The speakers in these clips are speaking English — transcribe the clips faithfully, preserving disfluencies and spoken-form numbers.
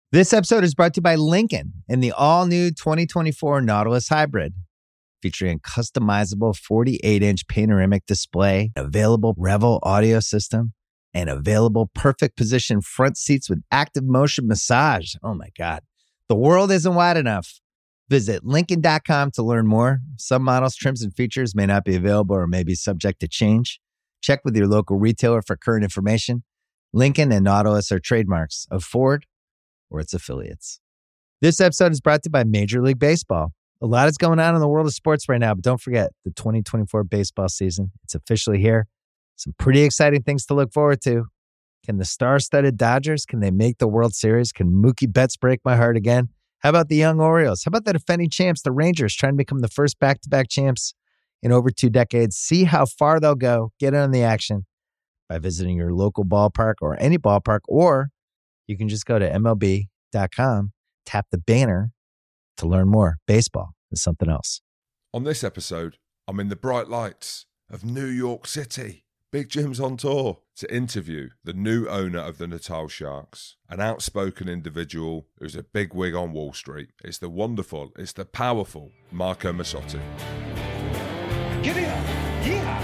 This episode is brought to you by Lincoln and the all-new twenty twenty-four Nautilus Hybrid, featuring a customizable forty-eight inch panoramic display, available Revel audio system, and available perfect position front seats with active motion massage. Oh my God. The world isn't wide enough. Visit Lincoln dot com to learn more. Some models, trims, and features may not be available or may be subject to change. Check with your local retailer for current information. Lincoln and Nautilus are trademarks of Ford or its affiliates. This episode is brought to you by Major League Baseball. A lot is going on in the world of sports right now, but don't forget the twenty twenty-four baseball season. It's officially here. Some pretty exciting things to look forward to. Can the star-studded Dodgers, can they make the World Series? Can Mookie Betts break my heart again? How about the young Orioles? How about the defending champs, the Rangers, trying to become the first back-to-back champs in over two decades? See how far they'll go. Get in on the action by visiting your local ballpark or any ballpark, or you can just go to M L B dot com, tap the banner to learn more. Baseball is something else. On this episode, I'm in the bright lights of New York City. Big Jim's on tour to interview the new owner of the Natal Sharks, an outspoken individual who's a big wig on Wall Street. It's the wonderful, it's the powerful Marco Massotti. Get in! Yeah!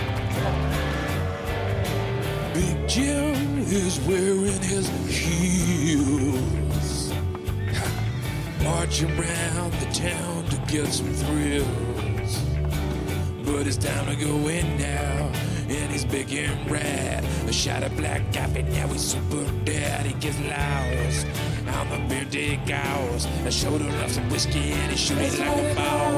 Big Jim is wearing his heels, marching around the town to get some thrills. But it's time to go in now, and he's big and rad. A shot of black coffee, now he's super dead. He gets lost on the beer dig hours. A shoulder of some whiskey, and he shoots like a ball.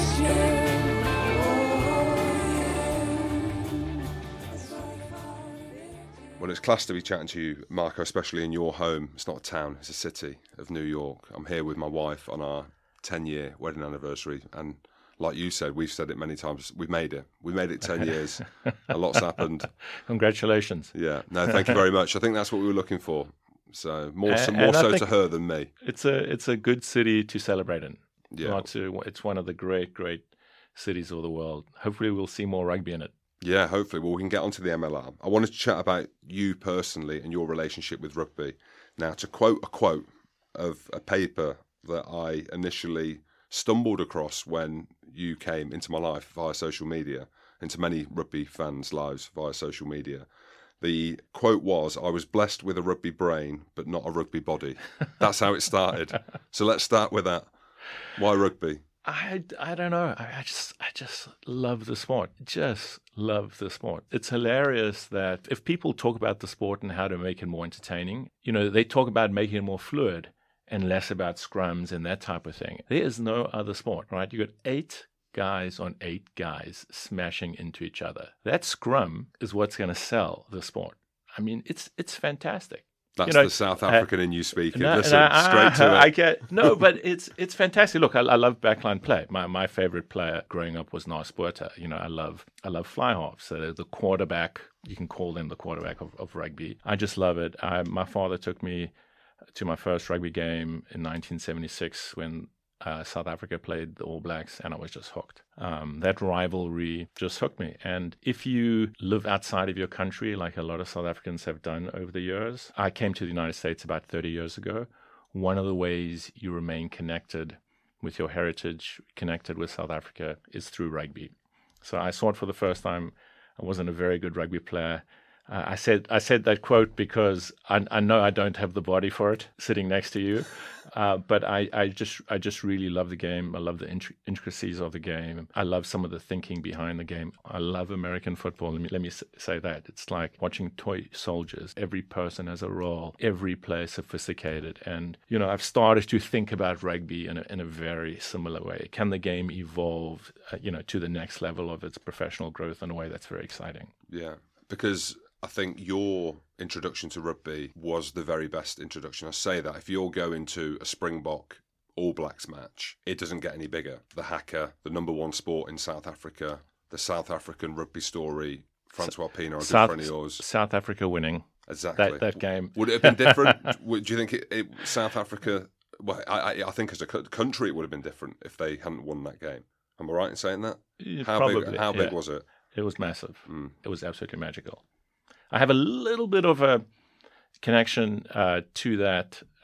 Well, it's class to be chatting to you, Marco, especially in your home. It's not a town, it's a city of New York. I'm here with my wife on our ten-year wedding anniversary, and like you said, we've said it many times, we've made it. We made it ten years. A lot's happened. Congratulations. Yeah, no, thank you very much. I think that's what we were looking for. So more, and, so, more so to her than me. It's a it's a good city to celebrate in. Yeah. Not to, it's one of the great, great cities of the world. Hopefully we'll see more rugby in it. Yeah, hopefully. Well, we can get onto the M L R. I wanted to chat about you personally and your relationship with rugby. Now, to quote a quote of a paper that I initially stumbled across when you came into my life via social media, into many rugby fans' lives via social media, the quote was, "I was blessed with a rugby brain, but not a rugby body." That's how it started. So let's start with that. Why rugby? I, I don't know. I, I just I just love the sport. Just love the sport. It's hilarious that if people talk about the sport and how to make it more entertaining, you know, they talk about making it more fluid and less about scrums and that type of thing. There is no other sport, right? You got eight guys on eight guys smashing into each other. That scrum is what's going to sell the sport. I mean, it's it's fantastic. That's you know, the South African uh, in you speaking. No, Listen, no, straight to I, it. I get no, but it's it's fantastic. Look, I, I love backline play. My my favorite player growing up was Nas Botha. You know, I love I love fly halves. So the quarterback, you can call them the quarterback of, of rugby. I just love it. I, my father took me to my first rugby game in nineteen seventy-six when uh, South Africa played the All Blacks, and I was just hooked. Um, that rivalry just hooked me. And if you live outside of your country, like a lot of South Africans have done over the years, I came to the United States about thirty years ago. One of the ways you remain connected with your heritage, connected with South Africa, is through rugby. So I saw it for the first time. I wasn't a very good rugby player. Uh, I said I said that quote because I, I know I don't have the body for it, sitting next to you, uh, but I, I just I just really love the game. I love the intri- intricacies of the game. I love some of the thinking behind the game. I love American football. Let me let me say that it's like watching toy soldiers. Every person has a role. Every player is sophisticated, and you know I've started to think about rugby in a, in a very similar way. Can the game evolve, uh, you know, to the next level of its professional growth in a way that's very exciting? Yeah, because I think your introduction to rugby was the very best introduction. I say that if you're going to a Springbok All Blacks match, it doesn't get any bigger. The haka, the number one sport in South Africa, the South African rugby story, Francois Pienaar, a good South, friend of yours. South Africa winning Exactly. that, that game. Would it have been different? Do you think it, it, South Africa, well, I, I think as a country it would have been different if they hadn't won that game. Am I right in saying that? How Probably, big, how big yeah. was it? It was massive. Mm. It was absolutely magical. I have a little bit of a connection uh, to that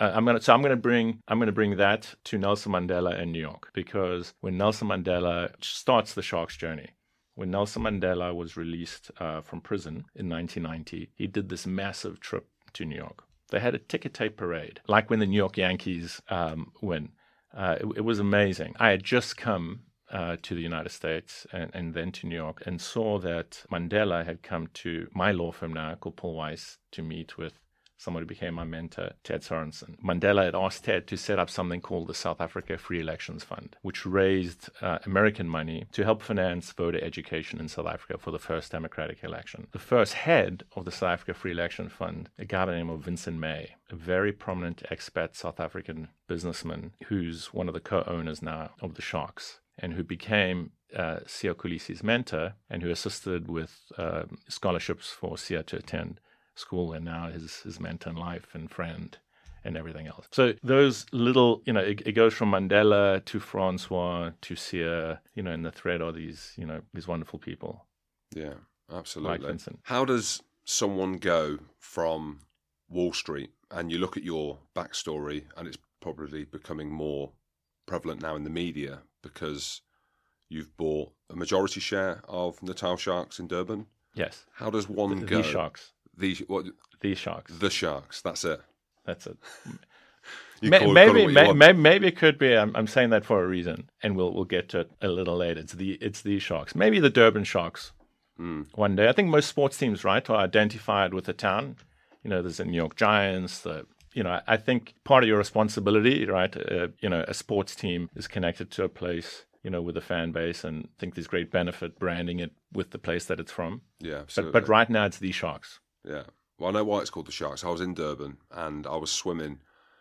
Uh, I'm gonna so I'm gonna bring I'm gonna bring that to Nelson Mandela in New York, because when Nelson Mandela starts the Sharks journey, when Nelson Mandela was released uh, from prison in nineteen ninety, he did this massive trip to New York. They had a ticker tape parade, like when the New York Yankees um, win. Uh, it, it was amazing. I had just come uh, to the United States and, and then to New York, and saw that Mandela had come to my law firm now called Paul Weiss to meet with someone who became my mentor, Ted Sorensen. Mandela had asked Ted to set up something called the South Africa Free Elections Fund, which raised uh, American money to help finance voter education in South Africa for the first democratic election. The first head of the South Africa Free Election Fund, a guy by the name of Vincent May, a very prominent expat South African businessman who's one of the co-owners now of the Sharks, and who became uh, Siya Kolisi's mentor, and who assisted with uh, scholarships for Siya to attend school, and now his his mentor in life and friend and everything else. So those little, you know, it, it goes from Mandela to Francois to Siya, you know, and the thread are these, you know, these wonderful people. Yeah, absolutely. Like Vincent. How does someone go from Wall Street, and you look at your backstory, and it's probably becoming more prevalent now in the media because you've bought a majority share of Natal Sharks in Durban? Yes. How does one the, go? The Sharks. The what? The Sharks. The Sharks. That's it. That's it. You Ma- call it- maybe, call it what you may- want. maybe, maybe it could be. I'm, I'm saying that for a reason, and we'll we'll get to it a little later. It's the it's the Sharks. Maybe the Durban Sharks. Mm. One day, I think most sports teams, right, are identified with a town. You know, there's the New York Giants. The you know, I, I think part of your responsibility, right? Uh, you know, a sports team is connected to a place, you know, with a fan base, and I think there's great benefit branding it with the place that it's from. Yeah, But absolutely. but right now, it's the Sharks. Yeah. Well, I know why it's called the Sharks. I was in Durban and I was swimming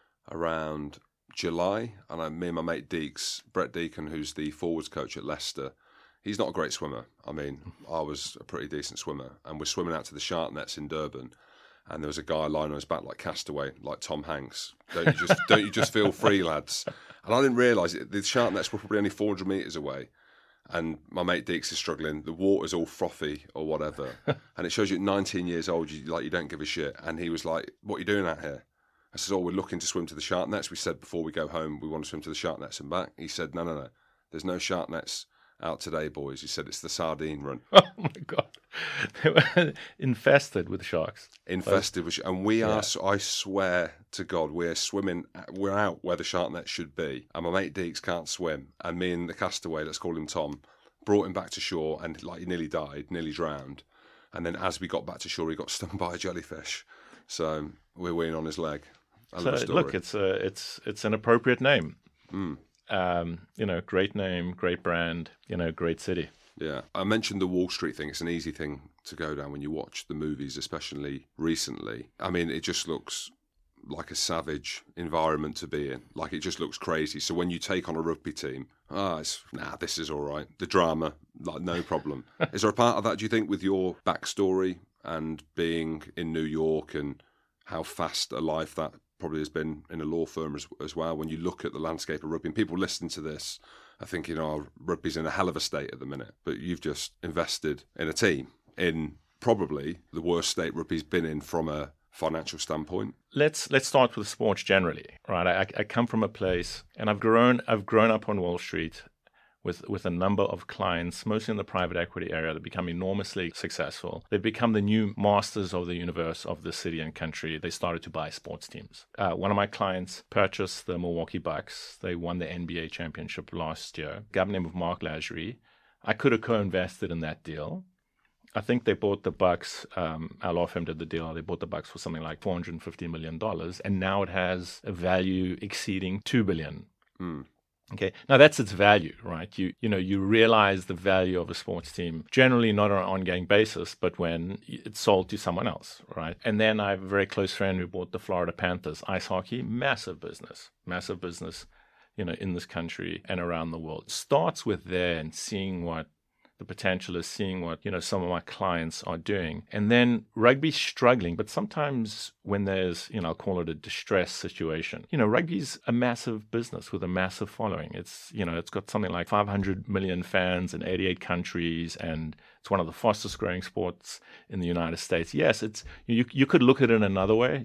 around July, and I, me and my mate Deeks, Brett Deacon, who's the forwards coach at Leicester, he's not a great swimmer. I mean, I was a pretty decent swimmer, and we're swimming out to the shark nets in Durban, and there was a guy lying on his back like Castaway, like Tom Hanks. Don't you just don't you just feel free, lads? And I didn't realise it. The shark nets were probably only four hundred metres away. And my mate Deeks is struggling. The water's all frothy or whatever, and it shows you at nineteen years old, you like you don't give a shit. And he was like, "What are you doing out here?" I said, "Oh, we're looking to swim to the shark nets. We said before we go home, we want to swim to the shark nets and back." He said, "No, no, no. There's no shark nets out today, boys." He said, "It's the sardine run." Oh my God, they were infested with sharks. Infested with, sh- and we Yeah. are. I swear to God, we're swimming. We're out where the shark net should be, and my mate Deeks can't swim, and me and the castaway, let's call him Tom, brought him back to shore, and like he nearly died, nearly drowned, and then as we got back to shore, he got stung by a jellyfish. So we're weeing on his leg. I love So the story. look, it's a it's it's an appropriate name. Mm. Um, you know, great name, great brand. You know, great city. Yeah, I mentioned the Wall Street thing. It's an easy thing to go down when you watch the movies, especially recently. I mean, it just looks like a savage environment to be in. Like, it just looks crazy. So when you take on a rugby team, ah, it's, nah, this is all right. The drama, like, no problem. Is there a part of that, do you think, with your backstory and being in New York and how fast a life that probably has been in a law firm as, as well, when you look at the landscape of rugby, and people listening to this are thinking, oh, rugby's in a hell of a state at the minute, but you've just invested in a team in probably the worst state rugby's been in from a financial standpoint. Let's let's start with sports generally, right? I, I come from a place, and I've grown I've grown up on Wall Street with with a number of clients, mostly in the private equity area, that become enormously successful. They've become the new masters of the universe of the city and country. They started to buy sports teams. Uh, one of my clients purchased the Milwaukee Bucks. They won the N B A championship last year. A guy named Mark Lasry. I could have co-invested in that deal. I think they bought the Bucks. Um, our law firm did the deal. They bought the Bucks for something like four hundred fifty million dollars, and now it has a value exceeding two billion dollars. Mm. Okay, now that's its value, right? You you know you realize the value of a sports team generally not on an ongoing basis, but when it's sold to someone else, right? And then I have a very close friend who bought the Florida Panthers ice hockey, massive business, massive business, you know, in this country and around the world. It starts with there and seeing what the potential is, seeing what, you know, some of my clients are doing. And then rugby's struggling, but sometimes when there's, you know, I'll call it a distress situation, you know, rugby's a massive business with a massive following. It's, you know, it's got something like five hundred million fans in eighty-eight countries, and it's one of the fastest growing sports in the United States. Yes, it's, you, you could look at it another way.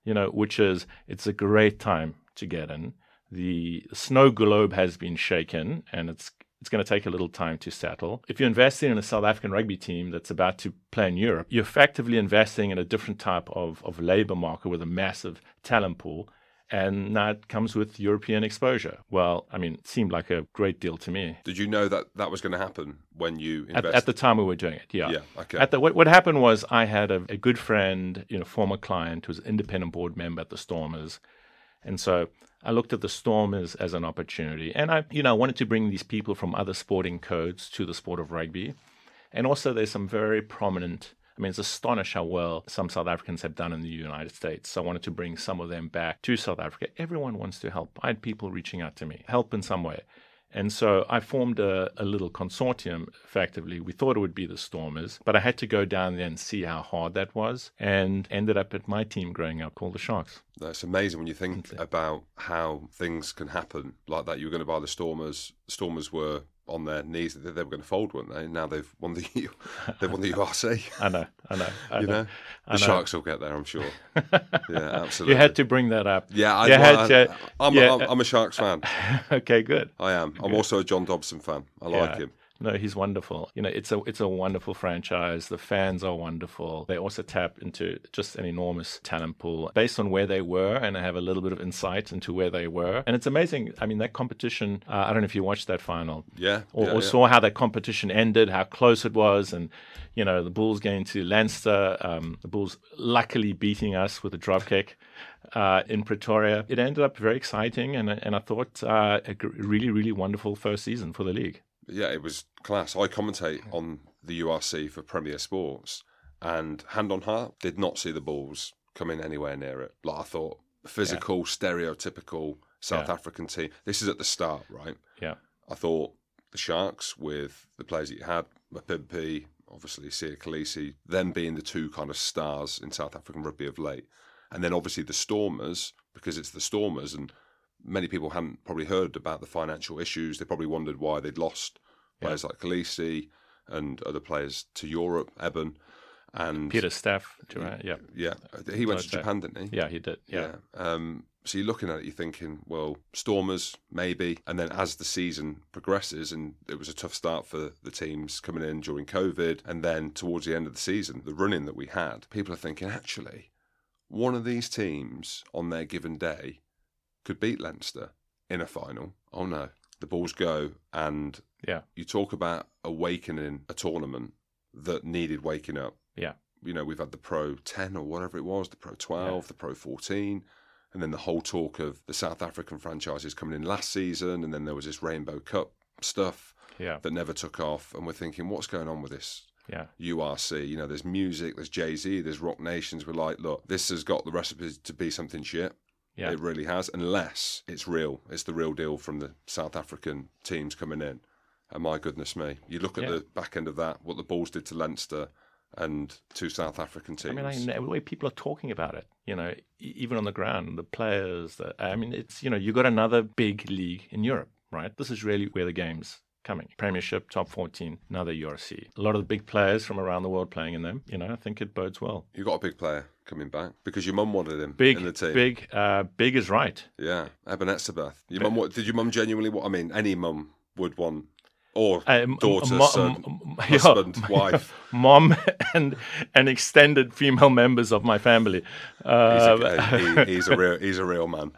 you know, which is it's a great time to get in. The snow globe has been shaken, and it's it's going to take a little time to settle. If you're investing in a South African rugby team that's about to play in Europe, you're effectively investing in a different type of, of labor market with a massive talent pool. And that comes with European exposure. Well, I mean, it seemed like a great deal to me. Did you know that that was going to happen when you invested? At, at the time we were doing it, yeah. Yeah, okay. At the, what, what happened was I had a, a good friend, you know, former client who was an independent board member at the Stormers. And so I looked at the Stormers as an opportunity. And I, you know, I wanted to bring these people from other sporting codes to the sport of rugby. And also there's some very prominent, I mean, it's astonishing how well some South Africans have done in the United States. So I wanted to bring some of them back to South Africa. Everyone wants to help. I had people reaching out to me, help in some way. And so I formed a, a little consortium, effectively. We thought it would be the Stormers, but I had to go down there and see how hard that was, and ended up at my team growing up called the Sharks. That's amazing when you think about how things can happen like that. You were going to buy the Stormers. The Stormers were on their knees. They were going to fold, weren't they? Now they've won the they've won the U R C. I know, I know. I you know, know, the I know. Sharks will get there, I'm sure. Yeah, absolutely. You had to bring that up. Yeah, I, You well, had I, to- I'm, yeah. I'm, I'm a Sharks fan. Okay, good. I am. I'm also a John Dobson fan. I like Yeah. him. No, he's wonderful. You know, it's a it's a wonderful franchise. The fans are wonderful. They also tap into just an enormous talent pool based on where they were, and I have a little bit of insight into where they were. And it's amazing. I mean, that competition. Uh, I don't know if you watched that final, Yeah. or, yeah, or yeah. saw how that competition ended, how close it was, and you know, the Bulls going to Leinster. Um, the Bulls luckily beating us with a drop kick. Uh, in Pretoria, it ended up very exciting, and and I thought uh, a g- really really wonderful first season for the league. Yeah, it was class. I commentate on the U R C for Premier Sports, and hand on heart, did not see the Bulls coming anywhere near it. Like I thought, physical, stereotypical South Yeah. African team. This is at the start, right? Yeah. I thought the Sharks, with the players that you had, Mapimpi, obviously Sia Khaleesi, them being the two kind of stars in South African rugby of late. And then obviously the Stormers, because it's the Stormers, and many people hadn't probably heard about the financial issues. They probably wondered why they'd lost players like Khaleesi and other players to Europe, Eben. And Peter Staff, uh, yeah. Yeah, he went to Staff. Japan, didn't he? Yeah, he did. Yeah. Yeah. Um, so you're looking at it, you're thinking, well, Stormers, maybe. And then as the season progresses, and it was a tough start for the teams coming in during COVID, and then towards the end of the season, the running that we had, people are thinking, actually, one of these teams on their given day could beat Leinster in a final. Oh no. The Bulls go, and Yeah. you talk about awakening a tournament that needed waking up. Yeah. You know, we've had the Pro ten or whatever it was, the Pro twelve, Yeah. the Pro fourteen, and then the whole talk of the South African franchises coming in last season, and then there was this Rainbow Cup stuff Yeah. that never took off, and we're thinking, what's going on with this Yeah. U R C? You know, there's music, there's Jay-Z, there's Rock Nations. We're like, look, this has got the recipe to be something shit. Yeah. It really has, unless it's real. It's the real deal from the South African teams coming in. And my goodness me, you look at Yeah. the back end of that, what the Bulls did to Leinster and two South African I teams. mean, I, the way people are talking about it, you know, e- even on the ground, the players. The, I mean, it's, you know, you got another big league in Europe, right? This is really where the game's coming. Premiership, top fourteen, another U R C. A lot of the big players from around the world playing in them. You know, I think it bodes well. You got a big player coming back because your mum wanted him Big, in the team. big, uh, big is right. Yeah, Eben Etzebeth. Your mum, wa- did your mum genuinely want? I mean, any mum would want, or Um, daughter, mo- son, m- m- husband, yeah, wife. mom, and and extended female members of my family. He's Uh, a, he, he's a real, he's a real man.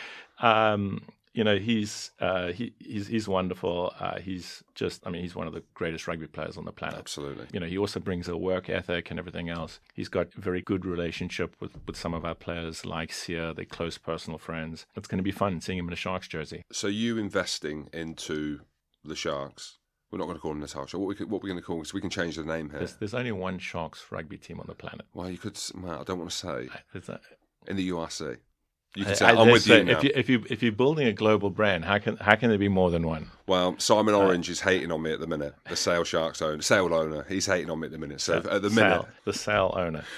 um, you know, he's uh, he, he's he's wonderful. Uh, he's just, I mean, he's one of the greatest rugby players on the planet. Absolutely. You know, he also brings a work ethic and everything else. He's got a very good relationship with, with some of our players, like Sia. They're close personal friends. It's going to be fun seeing him in a Sharks jersey. So you investing into the Sharks? We're not going to call them Natasha. What we could, what we're going to call? Because we can change the name here. There's, there's only one Sharks rugby team on the planet. Well, you could. Well, I don't want to say There's a- in the U R C. You can I- say I- I'm with so you now. If you if you if you're building a global brand, how can how can there be more than one? Well, Simon Orange is hating on me at the minute. The Sale Sharks owner, Sale owner, he's hating on me at the minute. So at the minute, Sal, the Sal owner.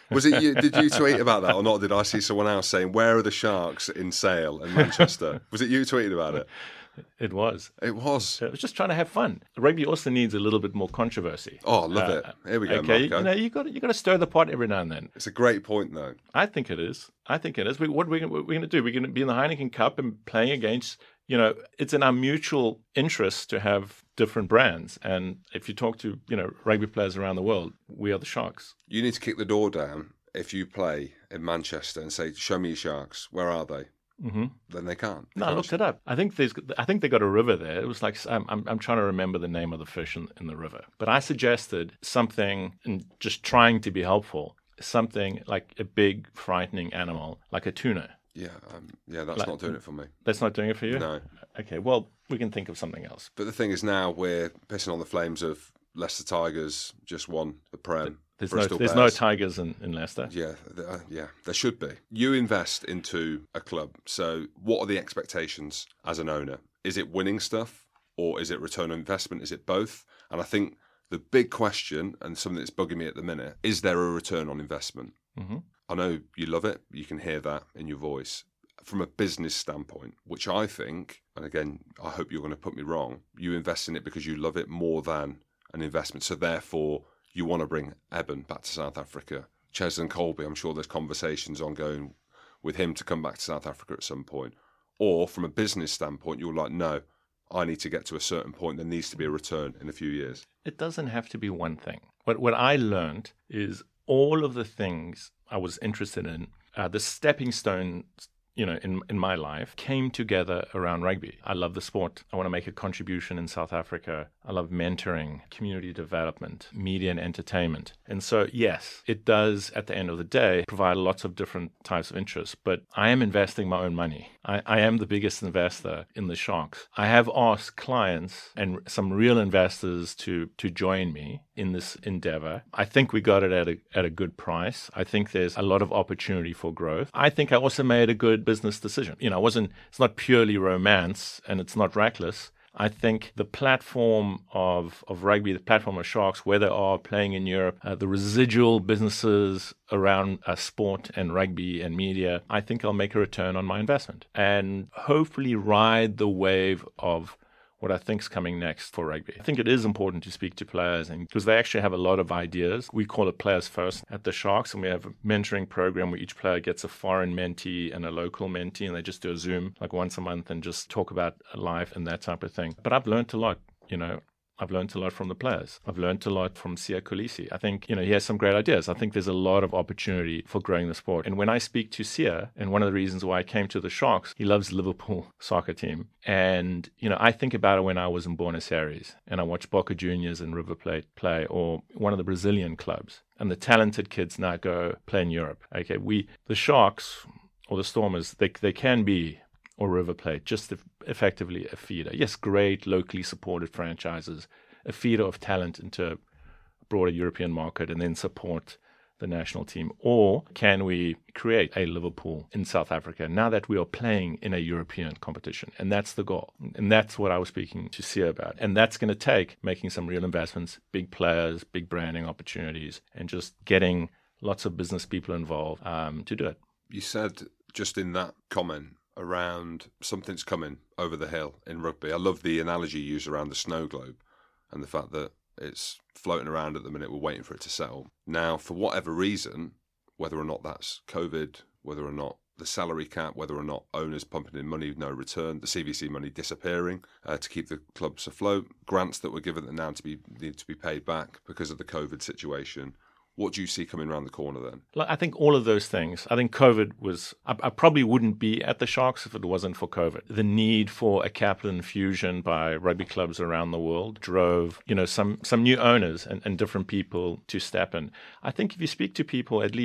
Was it you? Did you tweet about that or not? Did I see someone else saying, "Where are the Sharks in Sale in Manchester"? Was it you tweeting about it? It was. It was. It was just trying to have fun. Rugby also needs a little bit more controversy. Oh, I love Uh, it. Here we go, Okay, Marco. you know, you got you got to stir the pot every now and then. It's a great point, though. I think it is. I think it is. We, what are we, gonna- what are we going to do? We're going to be in the Heineken Cup and playing against, you know, it's in our mutual interest to have different brands. And if you talk to, you know, rugby players around the world, we are the Sharks. You need to kick the door down if you play in Manchester and say, "Show me your Sharks. Where are they?" Mm-hmm. Then they can't. They No, I can't. looked it up. I think there's. I think they got a river there. It was like I'm. I'm, I'm trying to remember the name of the fish in, in the river. But I suggested something, and just trying to be helpful, something like a big frightening animal, like a tuna. Yeah, um, yeah, that's Like- not doing it for me. That's not doing it for you. No. Okay. Well, we can think of something else. But the thing is, now we're pissing on the flames of Leicester Tigers just won the Prem. There's Bristol no. There's no Bears. tigers in, in Leicester. Yeah, th- uh, yeah, there should be. You invest into a club, so what are the expectations as an owner? Is it winning stuff, or is it return on investment? Is it both? And I think the big question, and something that's bugging me at the minute, is there a return on investment? Mm-hmm. I know you love it. You can hear that in your voice. From a business standpoint, which I think, and again, I hope you're going to put me wrong, you invest in it because you love it more than an investment. So therefore, you want to bring Eben back to South Africa. Cheslin Colby, I'm sure there's conversations ongoing with him to come back to South Africa at some point. Or from a business standpoint, you're like, no, I need to get to a certain point. There needs to be a return in a few years. It doesn't have to be one thing. What what I learned is all of the things I was interested in, uh, the stepping stones, you know, in in my life, came together around rugby. I love the sport. I want to make a contribution in South Africa. I love mentoring, community development, media and entertainment. And so, yes, it does, at the end of the day, provide lots of different types of interests. But I am investing my own money. I, I am the biggest investor in the Sharks. I have asked clients and some real investors to to join me in this endeavor. I think we got it at a at a good price. I think there's a lot of opportunity for growth. I think I also made a good business decision. You know, it wasn't it's not purely romance and it's not reckless. I think the platform of, of rugby, the platform of Sharks, where they are playing in Europe, uh, the residual businesses around uh, sport and rugby and media, I think I'll make a return on my investment and hopefully ride the wave of what I think is coming next for rugby. I think it is important to speak to players and because they actually have a lot of ideas. We call it Players First at the Sharks, and we have a mentoring program where each player gets a foreign mentee and a local mentee, and they just do a Zoom like once a month and just talk about life and that type of thing. But I've learned a lot, you know. I've learned a lot from the players. I've learned a lot from Siya Kolisi. I think, you know, he has some great ideas. I think there's a lot of opportunity for growing the sport. And when I speak to Siya, and one of the reasons why I came to the Sharks, he loves Liverpool soccer team. And, you know, I think about it when I was in Buenos Aires and I watched Boca Juniors and River Plate play, or one of the Brazilian clubs. And the talented kids now go play in Europe. Okay, we, the Sharks or the Stormers, they they can be, or River Plate, just effectively a feeder. Yes, great locally supported franchises, a feeder of talent into a broader European market and then support the national team. Or can we create a Liverpool in South Africa now that we are playing in a European competition? And that's the goal. And that's what I was speaking to Siya about. And that's going to take making some real investments, big players, big branding opportunities, and just getting lots of business people involved um, to do it. You said just in that comment around something's coming over the hill in rugby. I love the analogy you used around the snow globe and the fact that it's floating around at the minute. We're waiting for it to settle. Now, for whatever reason, whether or not that's COVID, whether or not the salary cap, whether or not owners pumping in money, no return, the C V C money disappearing uh, to keep the clubs afloat, grants that were given that now to be need to be paid back because of the COVID situation. What do you see coming around the corner then? I think all of those things. I think COVID was, I, I probably wouldn't be at the Sharks if it wasn't for COVID. The need for a capital infusion by rugby clubs around the world drove, you know, some, some new owners and, and different people to step in. I think if you speak to people, at least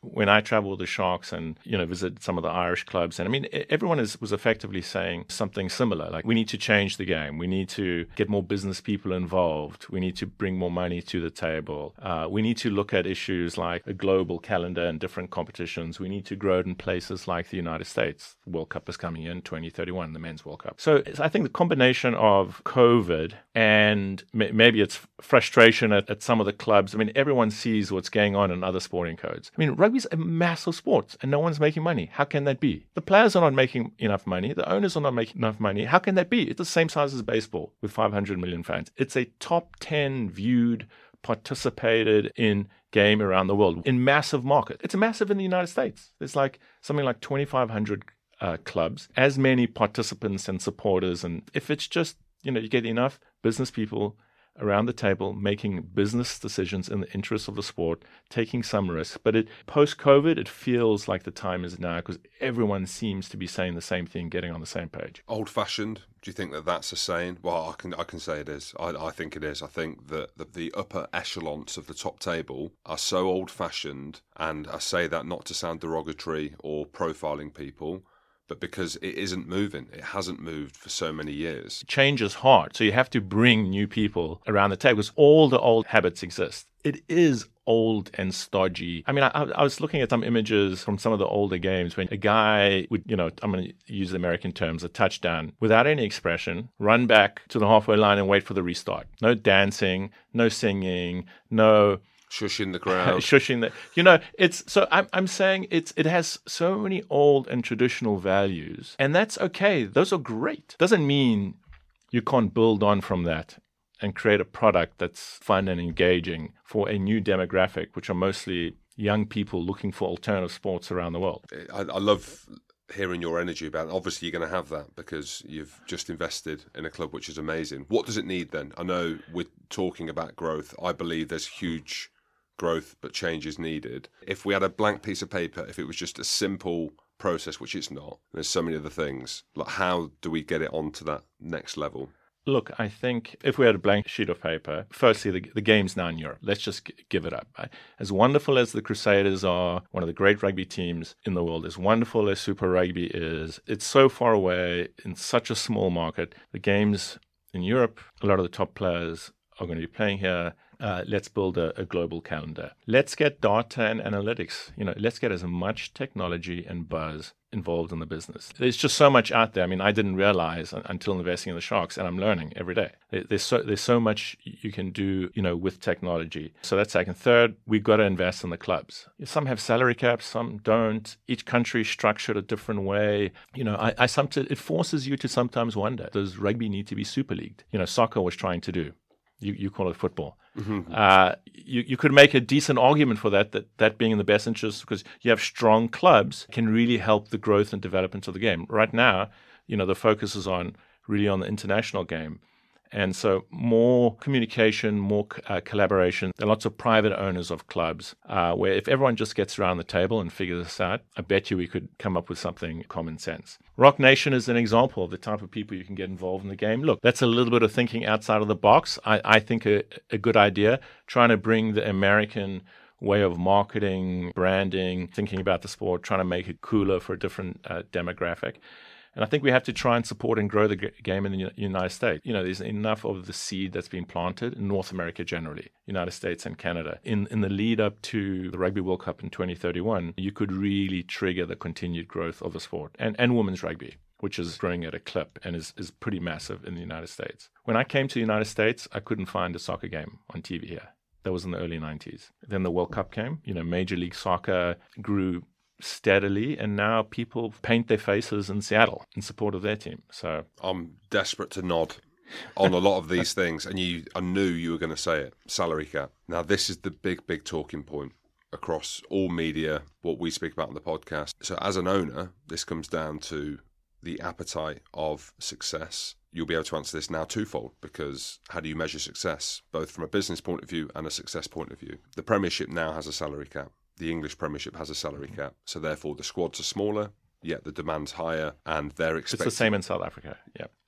when I travel with the Sharks and, you know, visit some of the Irish clubs, and I mean, everyone is, was effectively saying something similar. Like, we need to change the game. We need to get more business people involved. We need to bring more money to the table. Uh, we need to look at issues like a global calendar and different competitions. We need to grow it in places like the United States. The World Cup is coming in twenty thirty-one, the Men's World Cup. So I think the combination of COVID and m- maybe it's frustration at, at some of the clubs. I mean, everyone sees what's going on in other sporting codes. I mean, rugby's a massive sport and no one's making money. How can that be? The players are not making enough money. The owners are not making enough money. How can that be? It's the same size as baseball with five hundred million fans. It's a top ten viewed, participated in game around the world in massive market. It's massive in the United States. There's like something like twenty-five hundred uh, clubs, as many participants and supporters. And if it's just, you know, you get enough business people around the table making business decisions in the interest of the sport, taking some risk. But it post-COVID, it feels like the time is now because everyone seems to be saying the same thing, getting on the same page. Old-fashioned? Do you think that that's a saying? Well, I can I can say it is. I, I think it is. I think that the, the upper echelons of the top table are so old-fashioned, and I say that not to sound derogatory or profiling people, but because it isn't moving. It hasn't moved for so many years. Change is hard, so you have to bring new people around the table because all the old habits exist. It is old and stodgy. I mean, I, I was looking at some images from some of the older games when a guy would, you know, I'm going to use the American terms, a touchdown, without any expression, run back to the halfway line and wait for the restart. No dancing, no singing, no... Shushing the crowd. Shushing the, you know, it's, so I'm I'm saying it's it has so many old and traditional values, and that's okay. Those are great. Doesn't mean you can't build on from that and create a product that's fun and engaging for a new demographic, which are mostly young people looking for alternative sports around the world. I, I love hearing your energy about it. Obviously, you're going to have that because you've just invested in a club which is amazing. What does it need then? I know we're talking about growth. I believe there's huge growth, but change is needed. If we had a blank piece of paper, if it was just a simple process, which it's not, there's so many other things, like how do we get it on to that next level? Look, I think if we had a blank sheet of paper, firstly, the, the game's now in Europe. Let's just g- give it up. Right? As wonderful as the Crusaders are, one of the great rugby teams in the world, as wonderful as Super Rugby is, it's so far away in such a small market. The game's in Europe. A lot of the top players are going to be playing here. Uh, let's build a, a global calendar. Let's get data and analytics. You know, let's get as much technology and buzz involved in the business. There's just so much out there. I mean, I didn't realize until investing in the Sharks, and I'm learning every day. There's so there's so much you can do, you know, with technology. So that's second. Third, we've got to invest in the clubs. Some have salary caps, some don't. Each country is structured a different way. You know, I, I sometimes it forces you to sometimes wonder: does rugby need to be super leagued? You know, soccer was trying to do. You you call it football. Mm-hmm. Uh, you, you could make a decent argument for that, that, that being in the best interest because you have strong clubs can really help the growth and development of the game. Right now, you know, the focus is on really on the international game. And so more communication, more uh, collaboration. There are lots of private owners of clubs uh, where if everyone just gets around the table and figures this out, I bet you we could come up with something common sense. Rock Nation is an example of the type of people you can get involved in the game. Look, that's a little bit of thinking outside of the box. I, I think a, a good idea, trying to bring the American way of marketing, branding, thinking about the sport, trying to make it cooler for a different uh, demographic. And I think we have to try and support and grow the g- game in the United States. You know, there's enough of the seed that's been planted in North America generally, United States and Canada. In in the lead up to the Rugby World Cup in twenty thirty-one, you could really trigger the continued growth of the sport and, and women's rugby, which is growing at a clip and is, is pretty massive in the United States. When I came to the United States, I couldn't find a soccer game on T V here. That was in the early nineties. Then the World Cup came. You know, Major League Soccer grew steadily, and now people paint their faces in Seattle in support of their team. So I'm desperate to nod on a lot of these things, and you, I knew you were going to say it. Salary cap. Now, this is the big, big talking point across all media, what we speak about on the podcast. So as an owner, this comes down to the appetite of success. You'll be able to answer this now twofold, because how do you measure success, both from a business point of view and a success point of view? The Premiership now has a salary cap. The English Premiership has a salary cap. So therefore the squads are smaller, yet the demand's higher, and they're expecting... It's the same in South Africa, yeah.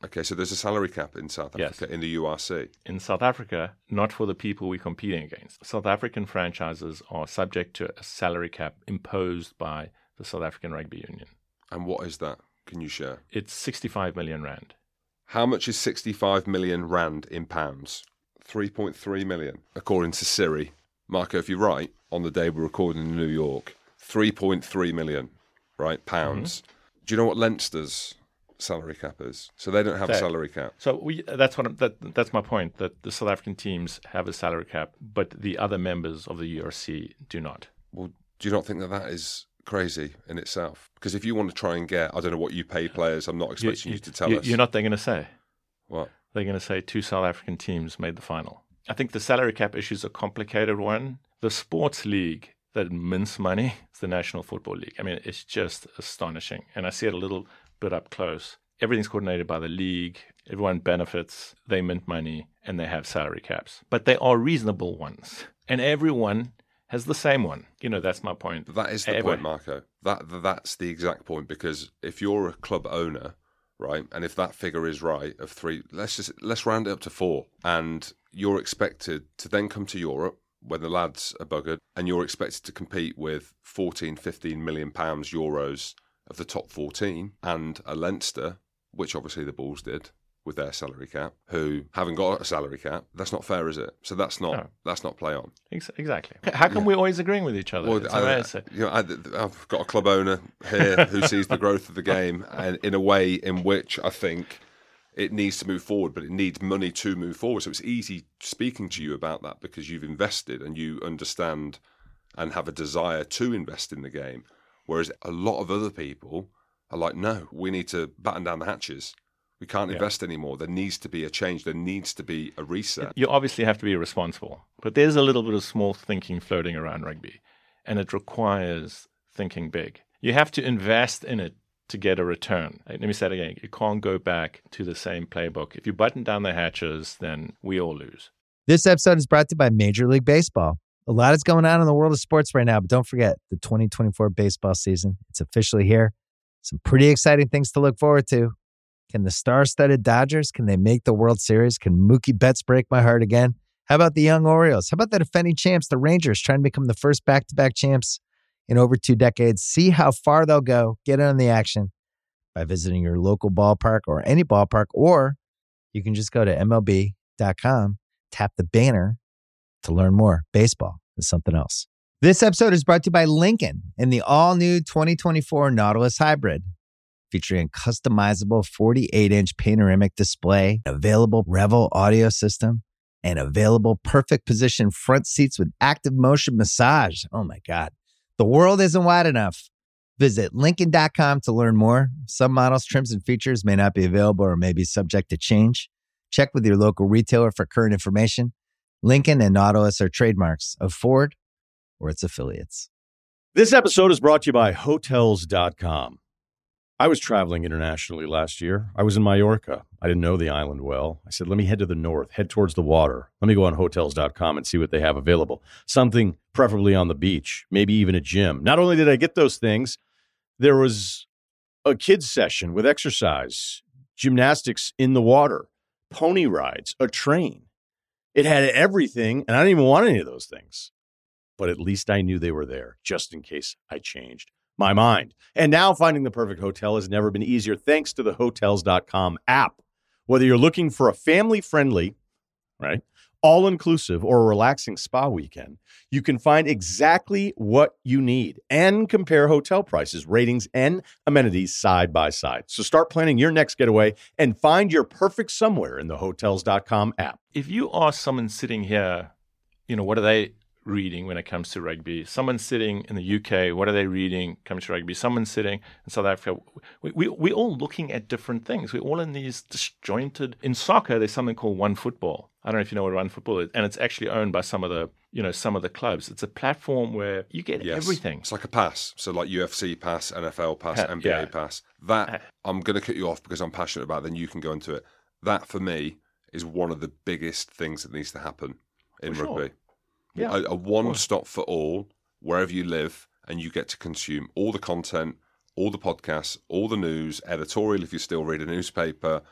Okay, so there's a salary cap in South Africa, Yes. in the U R C. In South Africa, not for the people we're competing against. South African franchises are subject to a salary cap imposed by the South African Rugby Union. And what is that? Can you share? It's sixty-five million rand. How much is sixty-five million rand in pounds? three point three million, according to Siri. Marco, if you're right, on the day we're recording in New York, three point three million, right, pounds. Mm-hmm. Do you know what Leinster's salary cap is? So they don't have So- a salary cap. So we, that's what I'm, that, that's my point, that the South African teams have a salary cap, but the other members of the U R C do not. Well, do you not think that that is crazy in itself? Because if you want to try and get, I don't know what you pay players, I'm not expecting you, to tell you, us. You're not they're going to say. What? They're going to say two South African teams made the final. I think the salary cap issue is a complicated one. The sports league that mints money is the National Football League. I mean, it's just astonishing. And I see it a little bit up close. Everything's coordinated by the league. Everyone benefits. They mint money and they have salary caps. But they are reasonable ones. And everyone has the same one. You know, that's my point. That is the Every- point, Marco. That That's the exact point, because if you're a club owner, right, and if that figure is right of three, let's just let's round it up to four, and you're expected to then come to Europe when the lads are buggered, and you're expected to compete with fourteen, fifteen million pounds, euros of the top fourteen, and a Leinster, which obviously the Bulls did with their salary cap, who haven't got a salary cap. That's not fair, is it? So that's not No. that's not play on. Ex- Exactly. How come we're always agreeing with each other? Well, It's I, amazing. you know, I, I've got a club owner here who sees the growth of the game, and in a way in which I think it needs to move forward, but it needs money to move forward. So it's easy speaking to you about that because you've invested and you understand and have a desire to invest in the game. Whereas a lot of other people are like, no, we need to batten down the hatches. We can't Yeah. invest anymore. There needs to be a change. There needs to be a reset. You obviously have to be responsible, but there's a little bit of small thinking floating around rugby, and it requires thinking big. You have to invest in it to get a return. Let me say it again. You can't go back to the same playbook. If you button down the hatches, then we all lose. This episode is brought to you by Major League Baseball. A lot is going on in the world of sports right now, but don't forget the twenty twenty-four baseball season. It's officially here. Some pretty exciting things to look forward to. Can the star-studded Dodgers, can they make the World Series? Can Mookie Betts break my heart again? How about the young Orioles? How about the defending champs, the Rangers, trying to become the first back-to-back champs in over two decades? See how far they'll go. Get in on the action by visiting your local ballpark or any ballpark, or you can just go to M L B dot com, tap the banner to learn more. Baseball is something else. This episode is brought to you by Lincoln and the all-new twenty twenty-four Nautilus Hybrid, featuring a customizable forty-eight inch panoramic display, available Revel audio system, and available perfect position front seats with active motion massage. Oh my God. The world isn't wide enough. Visit Lincoln dot com to learn more. Some models, trims, and features may not be available or may be subject to change. Check with your local retailer for current information. Lincoln and Nautilus are trademarks of Ford or its affiliates. This episode is brought to you by Hotels dot com. I was traveling internationally last year. I was in Mallorca. I didn't know the island well. I said, let me head to the north, head towards the water. Let me go on Hotels dot com and see what they have available. Something preferably on the beach, maybe even a gym. Not only did I get those things, there was a kids session with exercise, gymnastics in the water, pony rides, a train. It had everything, and I didn't even want any of those things. But at least I knew they were there, just in case I changed my mind. And now finding the perfect hotel has never been easier thanks to the Hotels dot com app. Whether you're looking for a family-friendly, right, all-inclusive or a relaxing spa weekend, you can find exactly what you need and compare hotel prices, ratings, and amenities side by side. So start planning your next getaway and find your perfect somewhere in the Hotels dot com app. If you ask someone sitting here, you know, what are they reading when it comes to rugby? Someone sitting in the U K, what are they reading coming to rugby? Someone sitting in South Africa. We, we, we're all looking at different things. We're all in these disjointed... In soccer, there's something called One Football. I don't know if you know what One Football is. And it's actually owned by some of the, you know, some of the clubs. It's a platform where you get Yes. everything. It's like a pass. So like U F C pass, N F L pass, Ha- N B A yeah. pass. That, I'm going to cut you off because I'm passionate about it, then you can go into it. That, for me, is one of the biggest things that needs to happen in For sure. rugby. Yeah, A, a one-stop for all, wherever you live, and you get to consume all the content, all the podcasts, all the news, editorial if you still read a newspaper,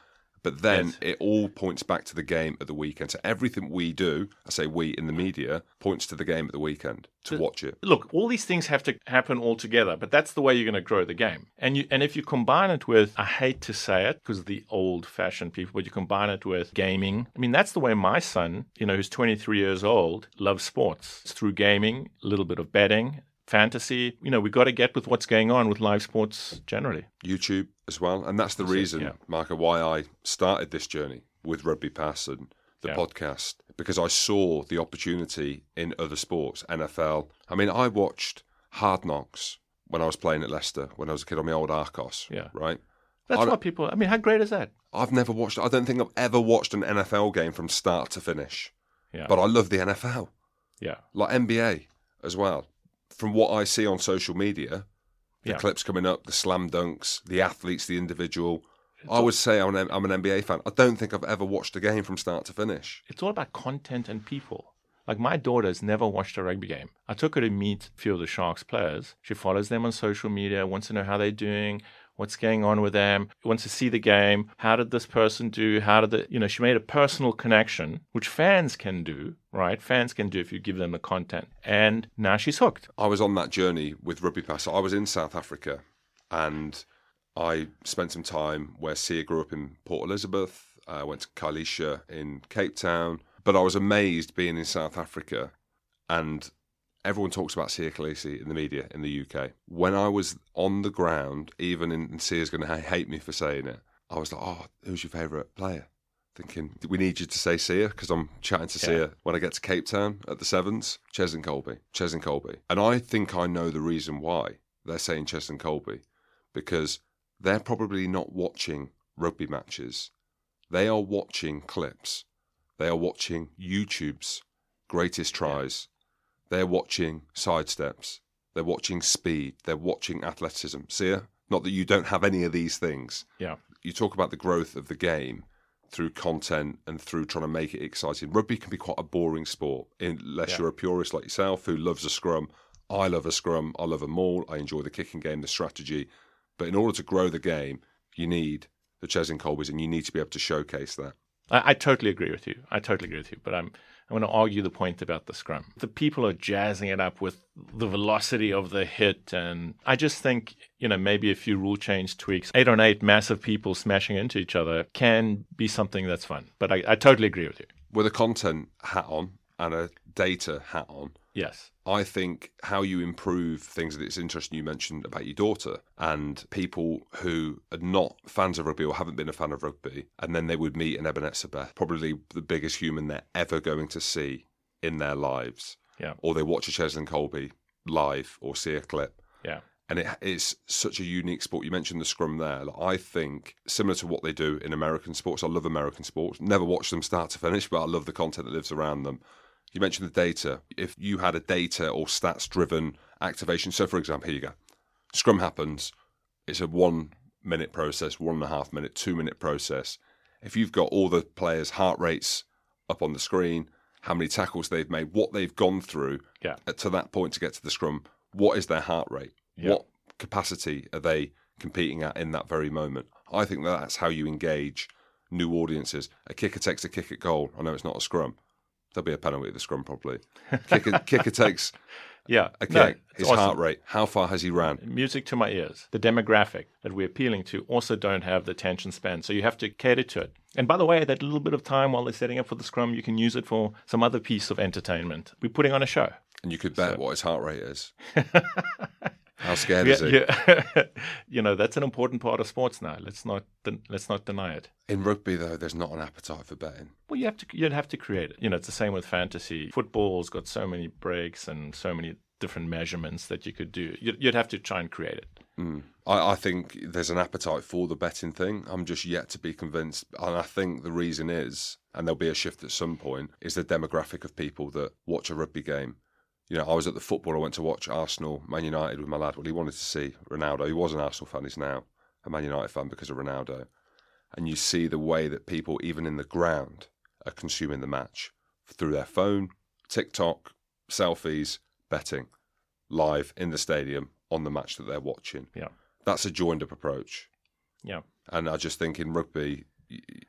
But then Yes. it all points back to the game at the weekend. So everything we do, I say we in the media, points to the game at the weekend to watch it. Look, all these things have to happen all together, but that's the way you're going to grow the game. And you, and if you combine it with, I hate to say it because of the old-fashioned people, but you combine it with gaming. I mean, that's the way my son, you know, who's twenty-three years old, loves sports. It's through gaming, a little bit of betting, fantasy. You know, we got to get with what's going on with live sports generally. YouTube as well. And that's the That's it, reason, yeah. Michael, why I started this journey with Rugby Pass and the Yeah. podcast, because I saw the opportunity in other sports, N F L. I mean, I watched Hard Knocks when I was playing at Leicester, when I was a kid on my old Arcos, Yeah. right? That's I don't- what people, I mean, how great is that? I've never watched, I don't think I've ever watched an N F L game from start to finish. Yeah. But I love the N F L, yeah. like N B A as well. From what I see on social media, the Yeah. clips coming up, the slam dunks, the athletes, the individual. I would say I'm an, I'm an N B A fan. I don't think I've ever watched a game from start to finish. It's all about content and people. Like my daughter's never watched a rugby game. I took her to meet a few of the Sharks players. She follows them on social media, wants to know how they're doing, what's going on with them, wants to see the game. How did this person do? How did the, you know, she made a personal connection, which fans can do, right? Fans can do if you give them the content. And now she's hooked. I was on that journey with Rugby Pass. I was in South Africa and I spent some time where Sia grew up in Port Elizabeth. I went to Kailicha in Cape Town. But I was amazed being in South Africa, and everyone talks about Sia Khaleesi in the media in the U K. When I was on the ground, even in, and Sia's going to hate me for saying it, I was like, oh, who's your favourite player? Thinking, we need you to say Sia, because I'm chatting to Yeah. Sia when I get to Cape Town at the Sevens. Cheslin Kolbe, Cheslin Kolbe. And I think I know the reason why they're saying Cheslin Kolbe, because they're probably not watching rugby matches. They are watching clips. They are watching YouTube's greatest tries. They're watching sidesteps. They're watching speed. They're watching athleticism. Sia, not that you don't have any of these things. Yeah. You talk about the growth of the game through content and through trying to make it exciting. Rugby can be quite a boring sport unless Yeah. you're a purist like yourself who loves a scrum. I love a scrum. I love a maul. I enjoy the kicking game, the strategy. But in order to grow the game, you need the Cheslin Kolbes and you need to be able to showcase that. I, I totally agree with you. I totally agree with you. But I'm I'm going to argue the point about the scrum. The people are jazzing it up with the velocity of the hit, and I just think, you know, maybe a few rule change tweaks, eight on eight massive people smashing into each other can be something that's fun. But I, I totally agree with you. With a content hat on and a data hat on, Yes. I think how you improve things that it's interesting you mentioned about your daughter and people who are not fans of rugby or haven't been a fan of rugby, and then they would meet an Ebenezer Beth, probably the biggest human they're ever going to see in their lives. Yeah. Or they watch a Cheslin Kolbe live or see a clip. Yeah. And it is such a unique sport. You mentioned the scrum there. Like, I think similar to what they do in American sports. I love American sports. Never watch them start to finish, but I love the content that lives around them. You mentioned the data. If you had a data or stats-driven activation, so for example, here you go. Scrum happens. It's a one-minute process, one and a half minute, two-minute process. If you've got all the players' heart rates up on the screen, how many tackles they've made, what they've gone through Yeah. to that point to get to the scrum, what is their heart rate? Yeah. What capacity are they competing at in that very moment? I think that's how you engage new audiences. A kicker takes a kick at goal. I know it's not a scrum. There'll be a penalty at the scrum probably. Kicker, kicker takes Yeah. a kick. No, it's His awesome. heart rate. How far has he ran? Music to my ears. The demographic that we're appealing to also don't have the attention span, so you have to cater to it. And by the way, that little bit of time while they're setting up for the scrum, you can use it for some other piece of entertainment. We're putting on a show. And you could bet So- what his heart rate is. How scared is he? Yeah, you know, that's an important part of sports now. Let's not den- let's not deny it. In rugby, though, there's not an appetite for betting. Well, you have to you'd have to create it. You know, it's the same with fantasy. Football's got so many breaks and so many different measurements that you could do. You'd, you'd have to try and create it. Mm. I, I think there's an appetite for the betting thing. I'm just yet to be convinced. And I think the reason is, and there'll be a shift at some point, is the demographic of people that watch a rugby game. You know, I was at the football, I went to watch Arsenal, Man United with my lad. Well, he wanted to see Ronaldo. He was an Arsenal fan, he's now a Man United fan because of Ronaldo. And you see the way that people, even in the ground, are consuming the match through their phone, TikTok, selfies, betting, live in the stadium on the match that they're watching. Yeah. That's a joined up approach. Yeah. And I just think in rugby,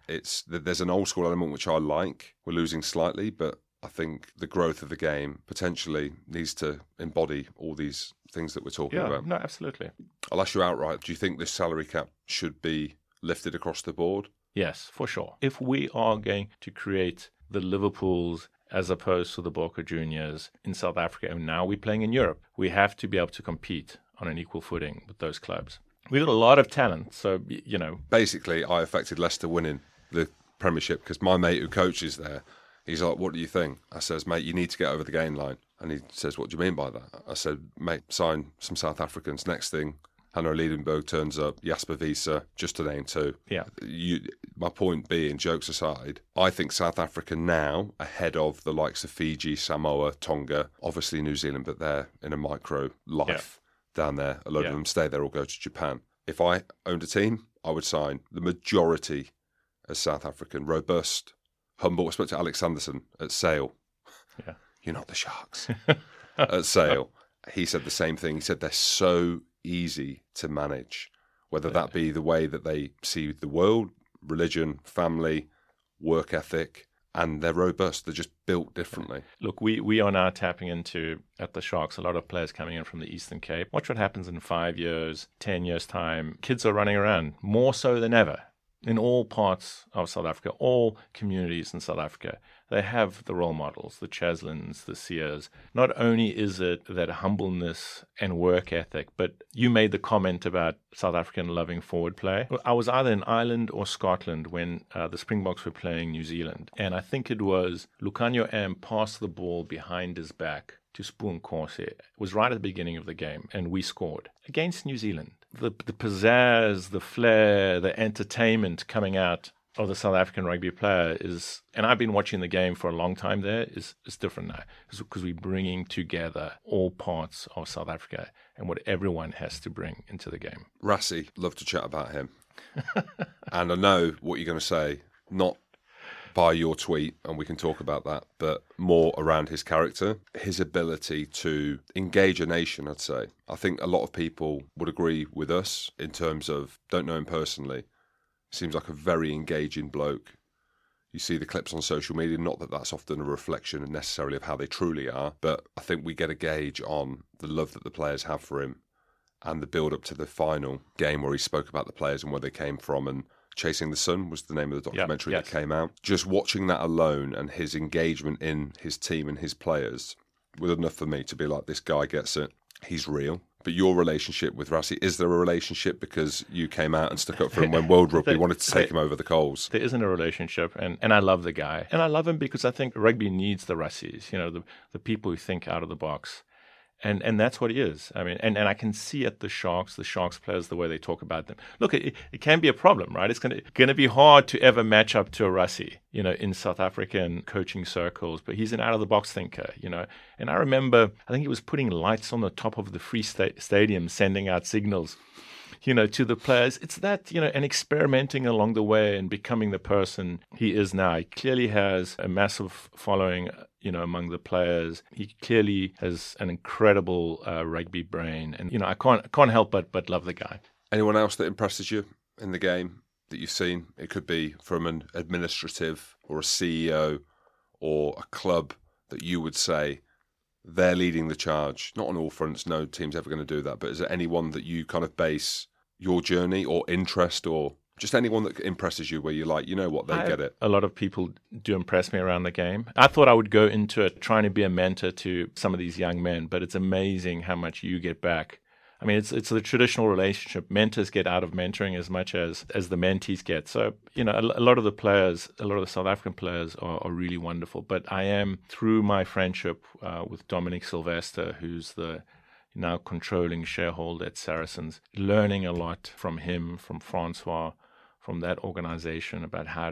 it's there's an old school element which I like. We're losing slightly, but I think the growth of the game potentially needs to embody all these things that we're talking Yeah, about. no, absolutely. I'll ask you outright, do you think this salary cap should be lifted across the board? Yes, for sure. If we are going to create the Liverpools as opposed to the Boca Juniors in South Africa, and now we're playing in Europe, we have to be able to compete on an equal footing with those clubs. We've got a lot of talent, so, you know. Basically, I affected Leicester winning the Premiership because my mate who coaches there, he's like, what do you think? I says, mate, you need to get over the gain line. And he says, what do you mean by that? I said, mate, sign some South Africans. Next thing, Hanno Liedenberg turns up, Jasper Wiese, just to name two. Yeah. You, my point being, jokes aside, I think South Africa now, ahead of the likes of Fiji, Samoa, Tonga, obviously New Zealand, but they're in a micro life yeah. down there. A lot yeah. of them stay there or go to Japan. If I owned a team, I would sign the majority as South African, robust, humble. I spoke to Alex Sanderson at Sale. Yeah. You're not the Sharks. At Sale, he said the same thing. He said they're so easy to manage, whether that be the way that they see the world, religion, family, work ethic, and they're robust. They're just built differently. Look, we, we are now tapping into, at the Sharks, a lot of players coming in from the Eastern Cape. Watch what happens in five years, ten years' time. Kids are running around more so than ever in all parts of South Africa, all communities in South Africa. They have the role models, the Chaslins, the Sears. Not only is it that humbleness and work ethic, but you made the comment about South African loving forward play. I was either in Ireland or Scotland when uh, the Springboks were playing New Zealand. And I think it was Lukhanyo Am passed the ball behind his back to Spoon Corsair. It was right at the beginning of the game, and we scored against New Zealand. The, the pizzazz, the flair, the entertainment coming out of the South African rugby player is, and I've been watching the game for a long time there, is, is different now. It's because we're bringing together all parts of South Africa and what everyone has to bring into the game. Rassie, love to chat about him. And I know what you're going to say, not by your tweet, and we can talk about that, but more around his character, his ability to engage a nation, I'd say. I think a lot of people would agree with us in terms of, don't know him personally, seems like a very engaging bloke. You see the clips on social media, not that that's often a reflection necessarily of how they truly are, but I think we get a gauge on the love that the players have for him and the build-up to the final game where he spoke about the players and where they came from, and Chasing the Sun was the name of the documentary yep, yes. that came out. Just watching that alone and his engagement in his team and his players was enough for me to be like, this guy gets it. He's real. But your relationship with Rassie, is there a relationship because you came out and stuck up for him when World Rugby there, wanted to take there, him over the coals? There isn't a relationship, and, and I love the guy. And I love him because I think rugby needs the Rassies, you know, the, the people who think out of the box. And and that's what he is. I mean, and, and I can see at the Sharks, the Sharks players, the way they talk about them. Look, it, it can be a problem, right? It's going to going to be hard to ever match up to a Rassie, you know, in South African coaching circles. But he's an out-of-the-box thinker, you know. And I remember, I think he was putting lights on the top of the Free sta- Stadium, sending out signals, you know, to the players. It's that, you know, and experimenting along the way and becoming the person he is now. He clearly has a massive following, you know, among the players. He clearly has an incredible uh, rugby brain. And, you know, I can't I can't help but but love the guy. Anyone else that impresses you in the game that you've seen? It could be from an administrative or a C E O or a club that you would say they're leading the charge. Not on all fronts, no team's ever going to do that. But is there anyone that you kind of base your journey or interest, or just anyone that impresses you where you're like, you know what, they I, get it? A lot of people do impress me around the game. I thought I would go into it trying to be a mentor to some of these young men, but it's amazing how much you get back. I mean, it's it's the traditional relationship. Mentors get out of mentoring as much as, as the mentees get. So, you know, a, a lot of the players, a lot of the South African players are, are really wonderful. But I am, through my friendship uh, with Dominic Sylvester, who's the now controlling shareholder at Saracens, learning a lot from him, from Francois, from that organization about how to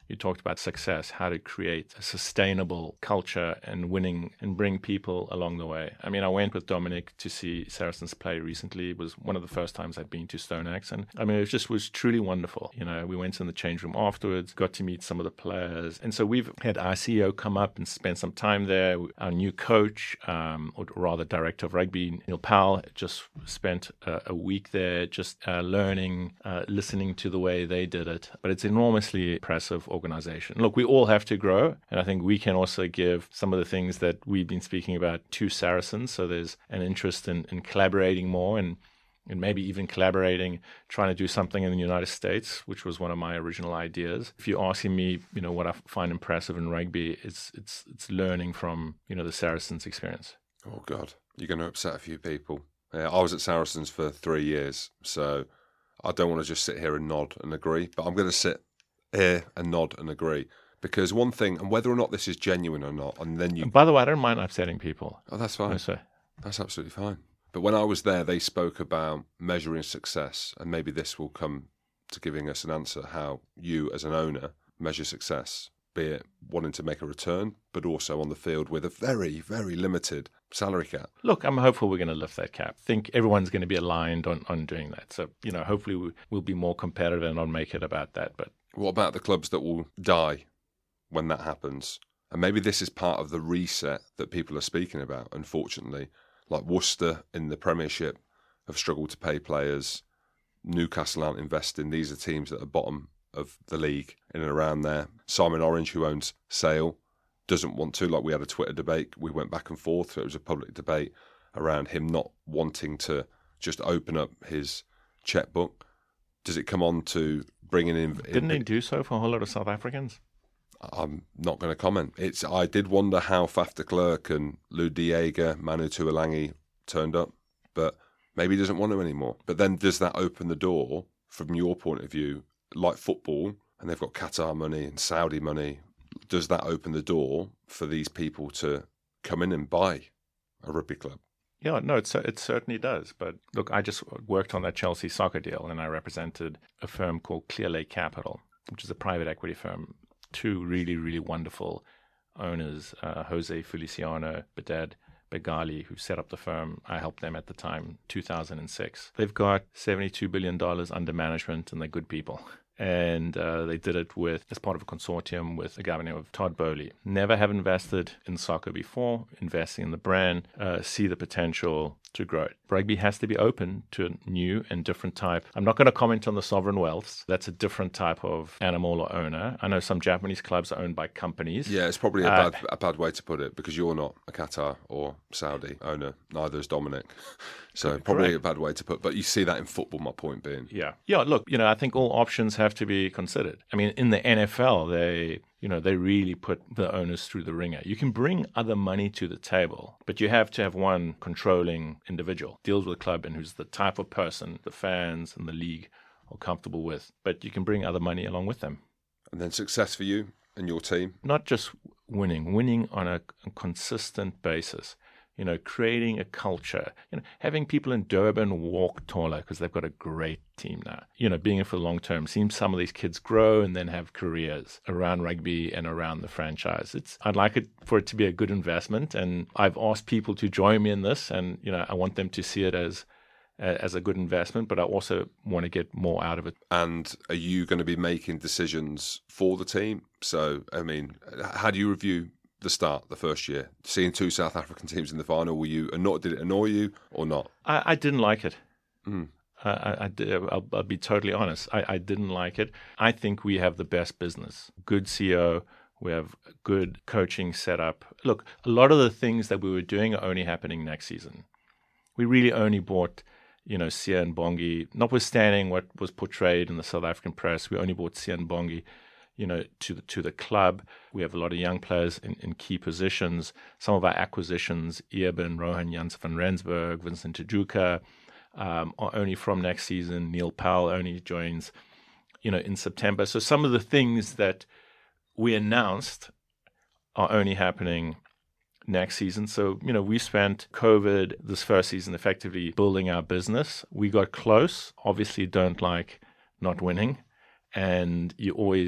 You talked about success, how to create a sustainable culture and winning and bring people along the way. I mean, I went with Dominic to see Saracens play recently. It was one of the first times I'd been to StoneX. And I mean, it just was truly wonderful. You know, we went in the change room afterwards, got to meet some of the players. And so we've had our C E O come up and spend some time there. Our new coach, um, or rather director of rugby, Neil Powell, just spent a, a week there just uh, learning, uh, listening to the way they did it. But it's enormously impressive organization. Look, we all have to grow. And I think we can also give some of the things that we've been speaking about to Saracens. So there's an interest in, in collaborating more and and maybe even collaborating, trying to do something in the United States, which was one of my original ideas. If you're asking me, you know, what I find impressive in rugby, it's it's it's learning from, you know, the Saracens experience. Oh, God. You're going to upset a few people. Yeah, I was at Saracens for three years, so I don't want to just sit here and nod and agree, but I'm going to sit here and nod and agree. Because one thing, and whether or not this is genuine or not, and then you... And by the way, I don't mind upsetting people. Oh, that's fine. So. That's absolutely fine. But when I was there, they spoke about measuring success, and maybe this will come to giving us an answer how you as an owner measure success, be it wanting to make a return, but also on the field with a very, very limited salary cap. Look, I'm hopeful we're going to lift that cap. I think everyone's going to be aligned on, on doing that. So, you know, hopefully we, we'll be more competitive and not make it about that. But what about the clubs that will die when that happens? And maybe this is part of the reset that people are speaking about, unfortunately. Like Worcester in the Premiership have struggled to pay players. Newcastle aren't investing. These are teams at the bottom of the league in and around there. Simon Orange, who owns Sale, doesn't want to. Like, we had a Twitter debate. We went back and forth. So it was a public debate around him not wanting to just open up his checkbook. Does it come on to bringing in... Didn't in, he do so for a whole lot of South Africans? I'm not going to comment. It's. I did wonder how Faf de Klerk and Lou Diega, Manu Tuolangi turned up, but maybe he doesn't want to anymore. But then does that open the door, from your point of view, like football, and they've got Qatar money and Saudi money, does that open the door for these people to come in and buy a rugby club? Yeah, no, it, it certainly does. But look, I just worked on that Chelsea soccer deal, and I represented a firm called Clear Lake Capital, which is a private equity firm. Two really, really wonderful owners, uh, Jose Feliciano, Bedad Begali, who set up the firm. I helped them at the time, two thousand six. They've got seventy-two billion dollars under management, and they're good people. And uh, they did it with as part of a consortium with the governor of Todd Bowley. Never have invested in soccer before, investing in the brand, uh, see the potential to grow it. Rugby has to be open to a new and different type. I'm not going to comment on the sovereign wealths. That's a different type of animal or owner. I know some Japanese clubs are owned by companies. Yeah, it's probably a uh, bad a bad way to put it, because you're not a Qatar or Saudi owner. Neither is Dominic. So Correct. Probably a bad way to put it. But you see that in football, my point being. Yeah. Yeah, look, you know, I think all options have to be considered. I mean, in the N F L, they... You know, they really put the owners through the ringer. You can bring other money to the table, but you have to have one controlling individual, deals with the club and who's the type of person the fans and the league are comfortable with. But you can bring other money along with them. And then success for you and your team? Not just winning, winning on a, a consistent basis. You know, creating a culture, you know, having people in Durban walk taller because they've got a great team now. You know, being in for the long term, seeing some of these kids grow and then have careers around rugby and around the franchise. It's I'd like it for it to be a good investment, and I've asked people to join me in this, and you know, I want them to see it as as a good investment, but I also want to get more out of it. And are you going to be making decisions for the team? So, I mean, how do you review the start, the first year, seeing two South African teams in the final? Were you not? Did it annoy you or not? I, I didn't like it. Mm. I, I, I did, I'll, I'll be totally honest. I, I didn't like it. I think we have the best business. Good C E O. We have good coaching setup. Look, a lot of the things that we were doing are only happening next season. We really only bought, you know, Sia and Bongi, notwithstanding what was portrayed in the South African press. We only bought Sia and Bongi, you know, to the, to the club. We have a lot of young players in, in key positions. Some of our acquisitions, Eben, Rohan Janssen van Rensburg, Vincent Tajuka, um, are only from next season. Neil Powell only joins, you know, in September. So some of the things that we announced are only happening next season. So, you know, we spent COVID this first season effectively building our business. We got close. Obviously don't like not winning. And you always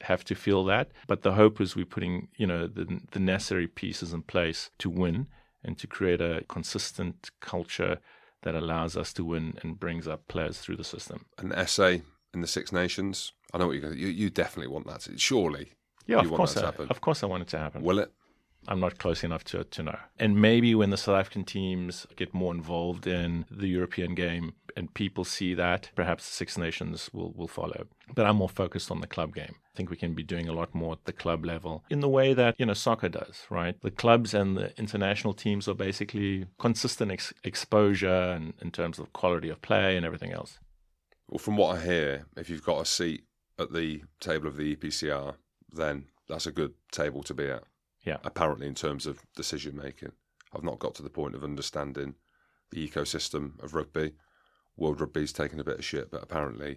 have to feel that. But the hope is we're putting, you know, the, the necessary pieces in place to win and to create a consistent culture that allows us to win and brings up players through the system. An essay in the Six Nations. I know what you're going to you, you definitely want that to, surely. Yeah, you of want course that to I, happen. of course I want it to happen. Will it? I'm not close enough to it to know. And maybe when the South African teams get more involved in the European game and people see that, perhaps the Six Nations will, will follow. But I'm more focused on the club game. I think we can be doing a lot more at the club level in the way that, you know, soccer does, right? The clubs and the international teams are basically consistent ex- exposure and, in terms of quality of play and everything else. Well, from what I hear, if you've got a seat at the table of the E P C R, then that's a good table to be at. Yeah. Apparently, in terms of decision making, I've not got to the point of understanding the ecosystem of rugby. World Rugby's taken a bit of shit, but apparently,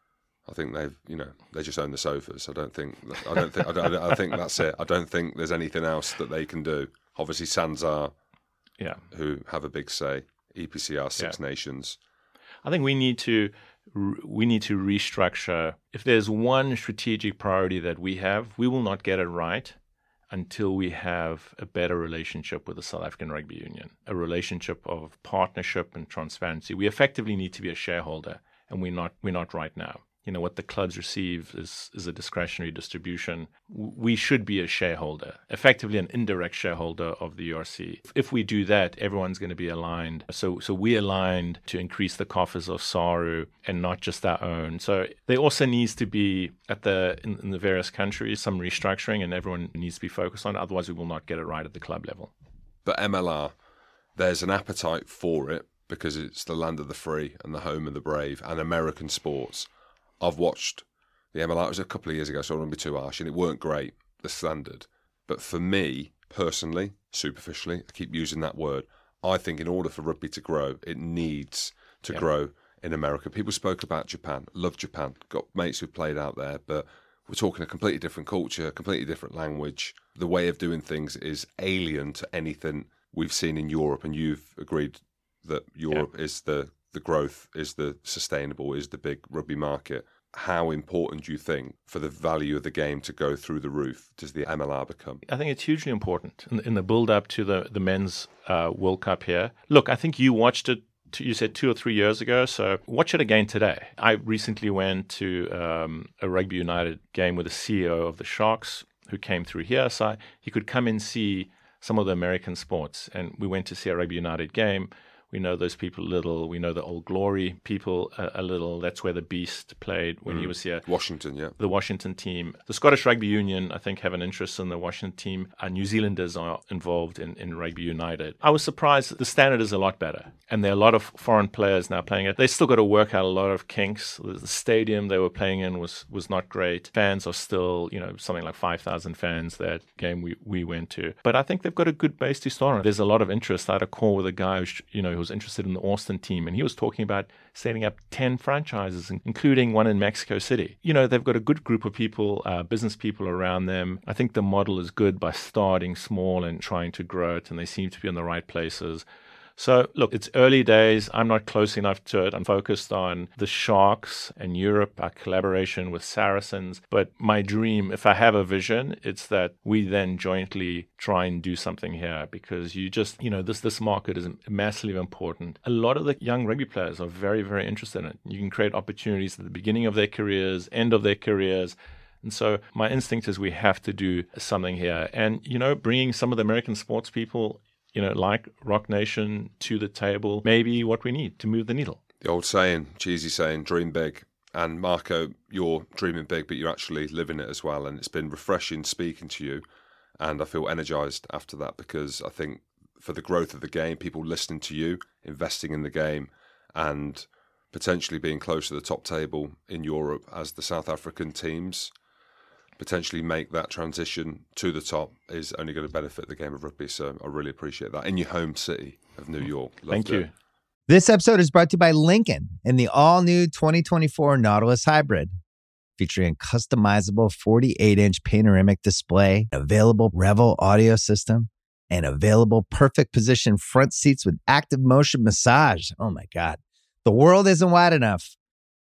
I think they've, you know, they just own the sofas. I don't think, I don't think, I, don't, I think that's it. I don't think there's anything else that they can do. Obviously, SANZAAR, yeah, who have a big say. E P C R, Six yeah. Nations. I think we need to we need to restructure. If there's one strategic priority that we have, we will not get it right until we have a better relationship with the South African Rugby Union, a relationship of partnership and transparency. We effectively need to be a shareholder, and we're not we're not right now. You know, what the clubs receive is, is a discretionary distribution. We should be a shareholder, effectively an indirect shareholder of the U R C. If we do that, everyone's going to be aligned. So so we aligned to increase the coffers of SARU and not just our own. So there also needs to be, at the in, in the various countries, some restructuring, and everyone needs to be focused on it. Otherwise, we will not get it right at the club level. But M L R, there's an appetite for it because it's the land of the free and the home of the brave and American sports. I've watched the M L R, it was a couple of years ago, so I don't want to be too harsh, and it weren't great, the standard. But for me, personally, superficially, I keep using that word, I think in order for rugby to grow, it needs to yeah. grow in America. People spoke about Japan, love Japan, got mates who've played out there, but we're talking a completely different culture, completely different language. The way of doing things is alien to anything we've seen in Europe, and you've agreed that Europe yeah. is the the growth, is the sustainable, is the big rugby market. How important do you think for the value of the game to go through the roof does the M L R become? I think it's hugely important in, in the build-up to the, the men's uh, World Cup here. Look, I think you watched it, two, you said two or three years ago, so watch it again today. I recently went to um, a Rugby United game with the C E O of the Sharks who came through here, so I, he could come and see some of the American sports, and we went to see a Rugby United game. We know those people a little. We know the Old Glory people a, a little. That's where the Beast played when mm. he was here. Washington, yeah. The Washington team. The Scottish Rugby Union, I think, have an interest in the Washington team. Uh, New Zealanders are involved in, in Rugby United. I was surprised. The standard is a lot better. And there are a lot of foreign players now playing it. They still got to work out a lot of kinks. The stadium they were playing in was was not great. Fans are still, you know, something like five thousand fans that game we, we went to. But I think they've got a good base to start on. There's a lot of interest. I had a call with a guy who's, you know, who was interested in the Austin team, and he was talking about setting up ten franchises, including one in Mexico City. You know, they've got a good group of people, uh, business people around them. I think the model is good by starting small and trying to grow it, and they seem to be in the right places. So, look, it's early days. I'm not close enough to it. I'm focused on the Sharks and Europe, our collaboration with Saracens. But my dream, if I have a vision, it's that we then jointly try and do something here, because you just, you know, this this market is massively important. A lot of the young rugby players are very, very interested in it. You can create opportunities at the beginning of their careers, end of their careers. And so my instinct is we have to do something here. And, you know, bringing some of the American sports people, you know, like Rock Nation to the table, maybe what we need to move the needle. The old saying, cheesy saying, dream big. And Marco, you're dreaming big, but you're actually living it as well. And it's been refreshing speaking to you. And I feel energized after that, because I think for the growth of the game, people listening to you, investing in the game, and potentially being close to the top table in Europe as the South African teams potentially make that transition to the top is only going to benefit the game of rugby. So I really appreciate that. In your home city of New York. Loved Thank you. It. This episode is brought to you by Lincoln and the all-new twenty twenty-four Nautilus Hybrid, featuring a customizable forty-eight inch panoramic display, available Revel audio system, and available perfect position front seats with active motion massage. Oh my God. The world isn't wide enough.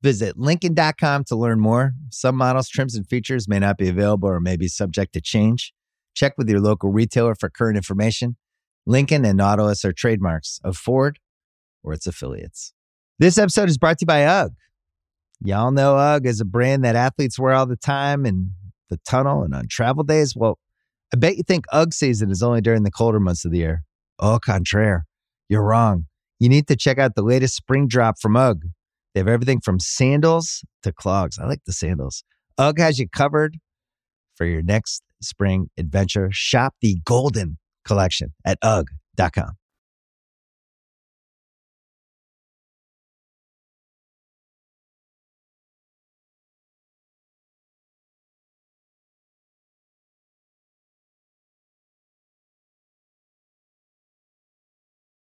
Visit Lincoln dot com to learn more. Some models, trims, and features may not be available or may be subject to change. Check with your local retailer for current information. Lincoln and Nautilus are trademarks of Ford or its affiliates. This episode is brought to you by UGG. Y'all know UGG is a brand that athletes wear all the time in the tunnel and on travel days. Well, I bet you think UGG season is only during the colder months of the year. Au contraire, you're wrong. You need to check out the latest spring drop from UGG. They have everything from sandals to clogs. I like the sandals. UGG has you covered for your next spring adventure. Shop the Golden Collection at U G G dot com.